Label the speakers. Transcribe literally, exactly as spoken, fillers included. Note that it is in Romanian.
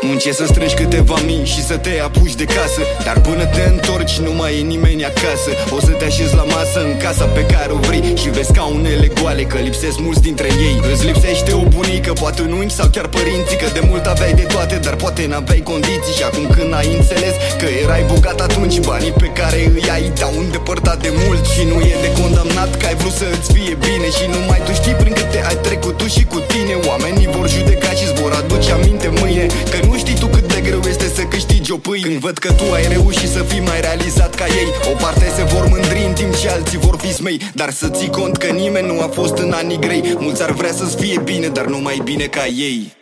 Speaker 1: Muncești să strângi câteva mii și să te apuci de casă, dar până te întorci nu mai e nimeni acasă. O să te așezi la masă în casa pe care o vrei și vezi scaunele goale, că lipsesc mulți dintre ei. Îți lipsește o bunică, poate un unchi sau chiar părinții, că de mult aveai de toate, dar poate n-aveai condiții. Și acum când ai înțeles că erai bogat, atunci banii pe care îi ai te-au îndepărtat de mult. Și nu e de condamnat că ai vrut să îți fie bine și numai tu știi prin câte ai trecut tu și cu tine. Oamenii vor judeca și-ți vor aduce aminte mâine, că nu știi tu cât de greu este să câștigi o pâine. Când văd că tu ai reușit să fii mai realizat ca ei, o parte se vor mândri în timp ce alții vor fi smei. Dar să ții cont că nimeni nu a fost în anii grei. Mulți ar vrea să-ți fie bine, dar nu mai bine ca ei.